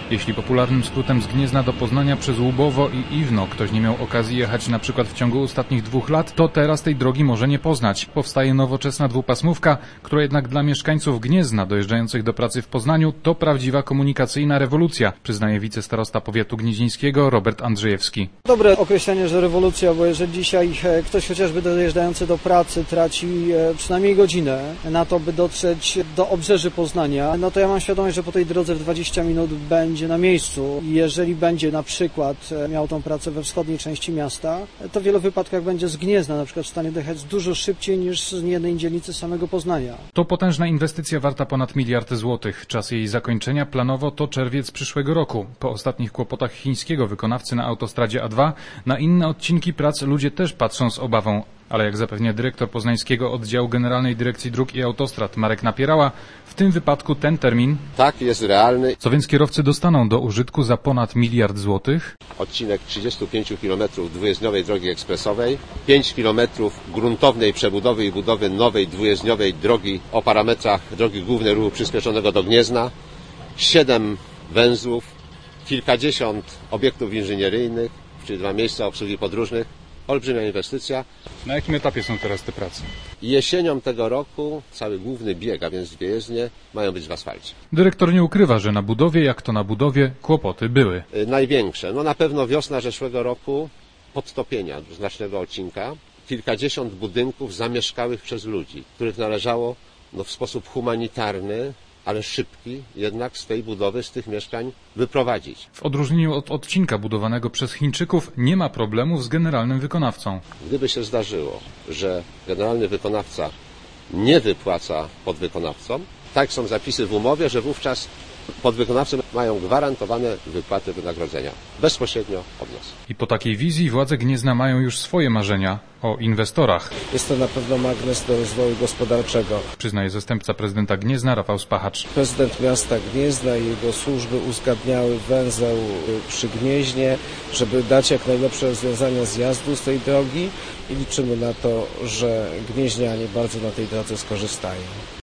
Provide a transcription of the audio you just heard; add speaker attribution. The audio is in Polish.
Speaker 1: Jeśli popularnym skrótem z Gniezna do Poznania przez Łubowo i Iwno ktoś nie miał okazji jechać na przykład w ciągu ostatnich 2 lat, to teraz tej drogi może nie poznać. Powstaje nowoczesna dwupasmówka, która jednak dla mieszkańców Gniezna dojeżdżających do pracy w Poznaniu to prawdziwa komunikacyjna rewolucja, przyznaje wicestarosta powiatu gnieźnieńskiego Robert Andrzejewski.
Speaker 2: Dobre określenie, że rewolucja, bo jeżeli dzisiaj ktoś chociażby dojeżdżający do pracy traci przynajmniej godzinę na to, by dotrzeć do obrzeży Poznania, no to ja mam świadomość, że po tej drodze w 20 minut będzie na miejscu. Jeżeli będzie na przykład miał tą pracę we wschodniej części miasta, to w wielu wypadkach będzie z Gniezna na przykład w stanie dojechać dużo szybciej niż z jednej dzielnicy samego Poznania.
Speaker 1: To potężna inwestycja warta ponad 1 miliard złotych. Czas jej zakończenia planowo to czerwiec przyszłego roku. Po ostatnich kłopotach chińskiego wykonawcy na autostradzie A2 na inne odcinki prac ludzie też patrzą z obawą. Ale jak zapewnia dyrektor poznańskiego oddziału Generalnej Dyrekcji Dróg i Autostrad Marek Napierała, w tym wypadku ten termin
Speaker 3: tak jest realny.
Speaker 1: Co więc kierowcy dostaną do użytku za ponad 1 miliard złotych?
Speaker 3: Odcinek 35 km dwujezdniowej drogi ekspresowej, 5 km gruntownej przebudowy i budowy nowej dwujezdniowej drogi o parametrach drogi głównej ruchu przyspieszonego do Gniezna, 7 węzłów, kilkadziesiąt obiektów inżynieryjnych, czyli 2 miejsca obsługi podróżnych. Olbrzymia inwestycja.
Speaker 1: Na jakim etapie są teraz te prace?
Speaker 3: Jesienią tego roku cały główny bieg, a więc 2 jezdnie, mają być w asfalcie.
Speaker 1: Dyrektor nie ukrywa, że na budowie, jak to na budowie, kłopoty były.
Speaker 3: Największe, no na pewno wiosna zeszłego roku, podtopienia znacznego odcinka, kilkadziesiąt budynków zamieszkałych przez ludzi, których należało w sposób humanitarny, ale szybki, jednak z tej budowy, z tych mieszkań wyprowadzić.
Speaker 1: W odróżnieniu od odcinka budowanego przez Chińczyków nie ma problemów z generalnym wykonawcą.
Speaker 3: Gdyby się zdarzyło, że generalny wykonawca nie wypłaca podwykonawcom, tak są zapisy w umowie, że wówczas podwykonawcy mają gwarantowane wypłaty wynagrodzenia bezpośrednio od nas.
Speaker 1: I po takiej wizji władze Gniezna mają już swoje marzenia o inwestorach.
Speaker 4: Jest to na pewno magnes do rozwoju gospodarczego.
Speaker 1: Przyznaje zastępca prezydenta Gniezna Rafał Spachacz.
Speaker 4: Prezydent miasta Gniezna i jego służby uzgadniały węzeł przy Gnieźnie, żeby dać jak najlepsze rozwiązania zjazdu z tej drogi i liczymy na to, że gnieźnianie bardzo na tej drodze skorzystają.